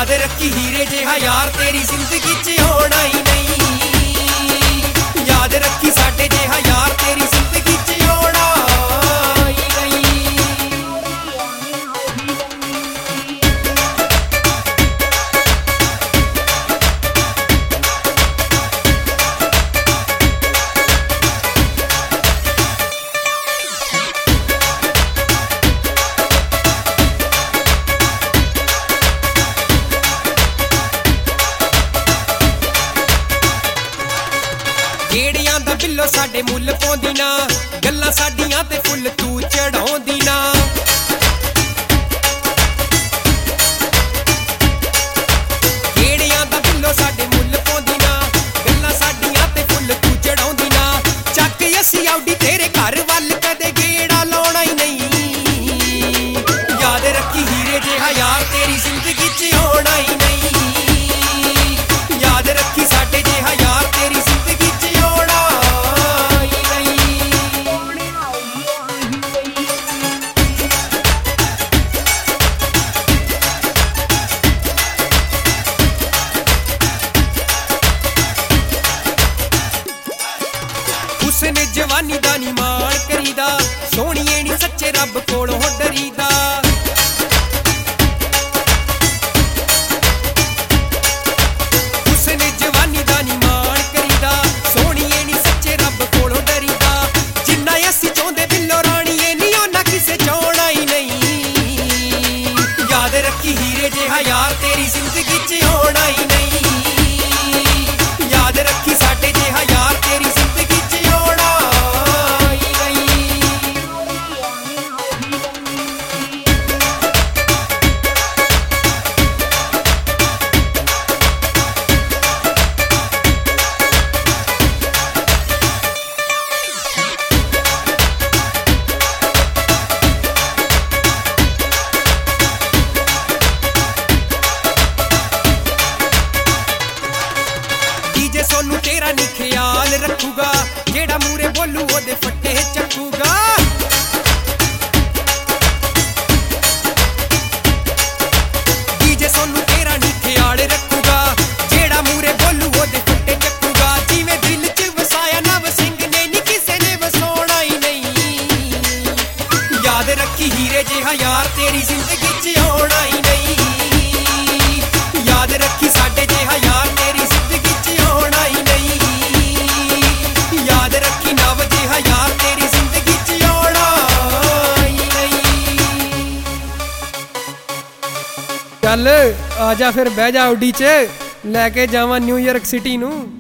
याद रखी हीरे जिहा यार तेरी जिंदगी च होना ही नहीं। याद रखी साडे जिहा यार तेरी जिंदगी च होना ही नहीं। गेड़ियां दा बिल्लो साडे मुल पाउंदी ना, गल्लां साडियां ते फुल तू चढ़ाउंदी ना। गेड़ियां दा बिल्लो साडे मुल पाउंदी ना, गल्लां साडियां ते फुल तू चढ़ाउंदी ना। चक असी आउडी तेरे घर वल कदे गेड़ा लाउणा ही नहीं। याद रखी हीरे जिहा यार तेरी जिंदगी च होना ही नहीं। याद रखी साडे जिहा यार तेरी जिंदगी च होना ही नहीं। हुस्न जवानी दा नी मान करीदा, सोहणीए नी सच्चे रब कोलों डरीदा। हुस्न जवानी दा नी मान करीदा, सोहणीए नी सच्चे रब कोलों डरीदा। जिन्ना असीं चाहुंदे बिल्लो राणीए नी ओना किसे चाहना ही नहीं। याद रखी हीरे जिहा यार तेरी जिंदगी च होना ही नहीं। याद रखी साडे जिहा यार तेरी जिंदगी च होना ही नहीं। डीजे सोनू तेरा नी ख्याल रखूगा, जेड़ा मूरे बोलू ओदे फट्टे चकूगा। डीजे सोनू तेरा नी ख्याल रखूगा, जेड़ा मूरे बोलू ओदे फट्टे चकूगा। जिवें दिल च वसाया नव सिंह ने नी किसे ने वसाउणा ही नहीं। याद रखी हीरे जिहा यार तेरी जिंदगी च होना ही नहीं। याद रखी साडे जिहा यार तेरी जिंदगी च होना ही नहीं। याद रखी नव जिहा यार तेरी जिंदगी च होना ही नहीं। ਚੱਲ ਆ ਜਾ ਫਿਰ ਬਹਿ ਜਾ ਆਡੀ 'ਚ ਲੈ ਕੇ ਜਾਵਾਂ ਨਿਊਯਾਰਕ ਸਿਟੀ ਨੂੰ।